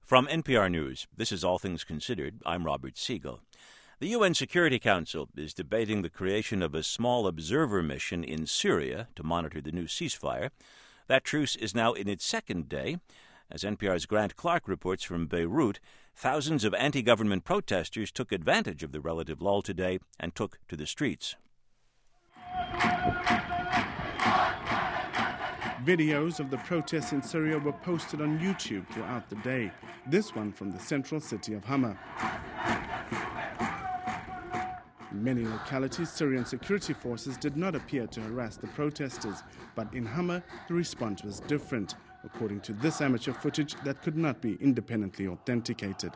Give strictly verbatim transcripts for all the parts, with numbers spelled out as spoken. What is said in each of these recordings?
From N P R News, this is All Things Considered. I'm Robert Siegel. The U N Security Council is debating the creation of a small observer mission in Syria to monitor the new ceasefire. That truce is now in its second day. As N P R's Grant Clark reports from Beirut, thousands of anti-government protesters took advantage of the relative lull today and took to the streets. Videos of the protests in Syria were posted on YouTube throughout the day. This one from the central city of Hama. In many localities, Syrian security forces did not appear to harass the protesters, but in Hama, the response was different, according to this amateur footage that could not be independently authenticated.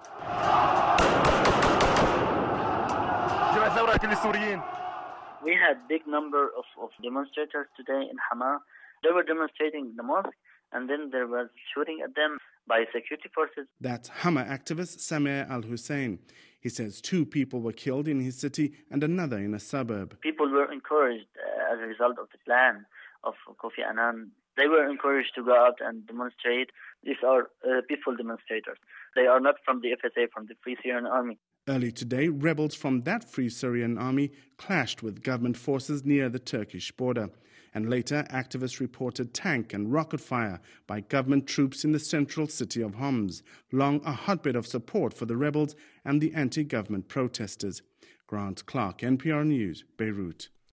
We had big number of, of demonstrators today in Hama. They were demonstrating in the mosque, and then there was shooting at them by security forces. That's Hama activist Samir Al-Hussein. He says two people were killed in his city and another in a suburb. People were encouraged uh, as a result of the plan of Kofi Annan. They were encouraged to go out and demonstrate. These are uh, peaceful demonstrators. They are not from the F S A, from the Free Syrian Army. Early today, rebels from that Free Syrian Army clashed with government forces near the Turkish border. And later, activists reported tank and rocket fire by government troops in the central city of Homs, long a hotbed of support for the rebels and the anti-government protesters. Grant Clark, N P R News, Beirut.